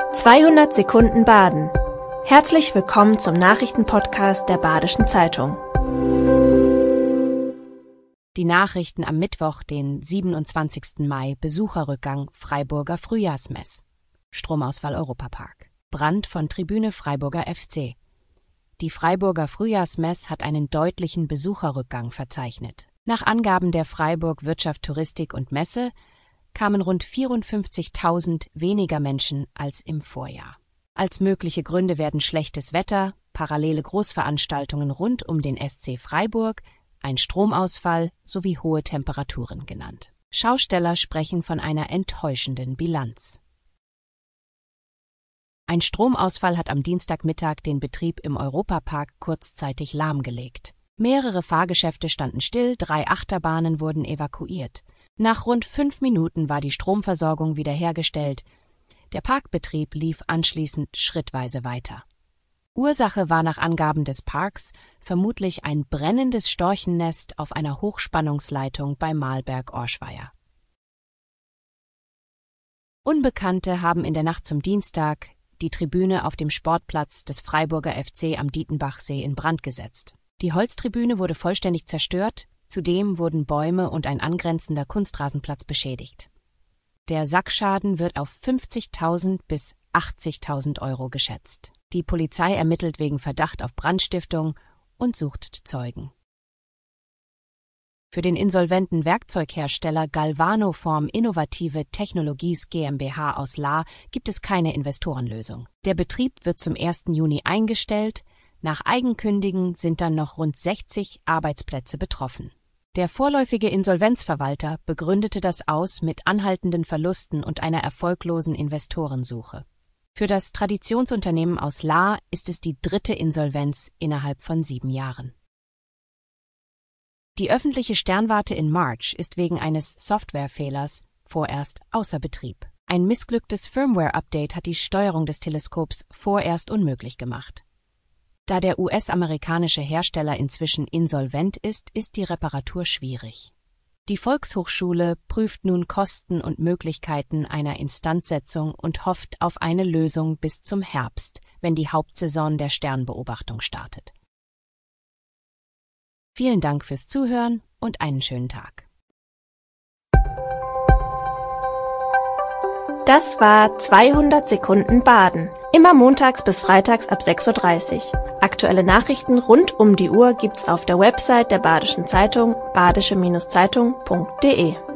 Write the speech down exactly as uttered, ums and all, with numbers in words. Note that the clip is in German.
zweihundert Sekunden Baden. Herzlich willkommen zum Nachrichtenpodcast der Badischen Zeitung. Die Nachrichten am Mittwoch, den siebenundzwanzigsten Mai, Besucherrückgang Freiburger Frühjahrsmess. Stromausfall Europapark. Brand von Tribüne Freiburger F C. Die Freiburger Frühjahrsmess hat einen deutlichen Besucherrückgang verzeichnet. Nach Angaben der Freiburg Wirtschaft, Touristik und Messe kamen rund vierundfünfzigtausend weniger Menschen als im Vorjahr. Als mögliche Gründe werden schlechtes Wetter, parallele Großveranstaltungen rund um den S C Freiburg, ein Stromausfall sowie hohe Temperaturen genannt. Schausteller sprechen von einer enttäuschenden Bilanz. Ein Stromausfall hat am Dienstagmittag den Betrieb im Europapark kurzzeitig lahmgelegt. Mehrere Fahrgeschäfte standen still, drei Achterbahnen wurden evakuiert. Nach rund fünf Minuten war die Stromversorgung wiederhergestellt. Der Parkbetrieb lief anschließend schrittweise weiter. Ursache war nach Angaben des Parks vermutlich ein brennendes Storchennest auf einer Hochspannungsleitung bei Mahlberg-Orschweier. Unbekannte haben in der Nacht zum Dienstag die Tribüne auf dem Sportplatz des Freiburger F C am Dietenbachsee in Brand gesetzt. Die Holztribüne wurde vollständig zerstört, zudem wurden Bäume und ein angrenzender Kunstrasenplatz beschädigt. Der Sackschaden wird auf fünfzigtausend bis achtzigtausend Euro geschätzt. Die Polizei ermittelt wegen Verdacht auf Brandstiftung und sucht Zeugen. Für den insolventen Werkzeughersteller Galvanoform Innovative Technologies GmbH aus Lahr gibt es keine Investorenlösung. Der Betrieb wird zum ersten Juni eingestellt. Nach Eigenkündigen sind dann noch rund sechzig Arbeitsplätze betroffen. Der vorläufige Insolvenzverwalter begründete das Aus mit anhaltenden Verlusten und einer erfolglosen Investorensuche. Für das Traditionsunternehmen aus Lahr ist es die dritte Insolvenz innerhalb von sieben Jahren. Die öffentliche Sternwarte in March ist wegen eines Softwarefehlers vorerst außer Betrieb. Ein missglücktes Firmware-Update hat die Steuerung des Teleskops vorerst unmöglich gemacht. Da der U S-amerikanische Hersteller inzwischen insolvent ist, ist die Reparatur schwierig. Die Volkshochschule prüft nun Kosten und Möglichkeiten einer Instandsetzung und hofft auf eine Lösung bis zum Herbst, wenn die Hauptsaison der Sternbeobachtung startet. Vielen Dank fürs Zuhören und einen schönen Tag. Das war zweihundert Sekunden Baden. Immer montags bis freitags ab sechs Uhr dreißig. Aktuelle Nachrichten rund um die Uhr gibt's auf der Website der Badischen Zeitung badische Zeitung punkt de.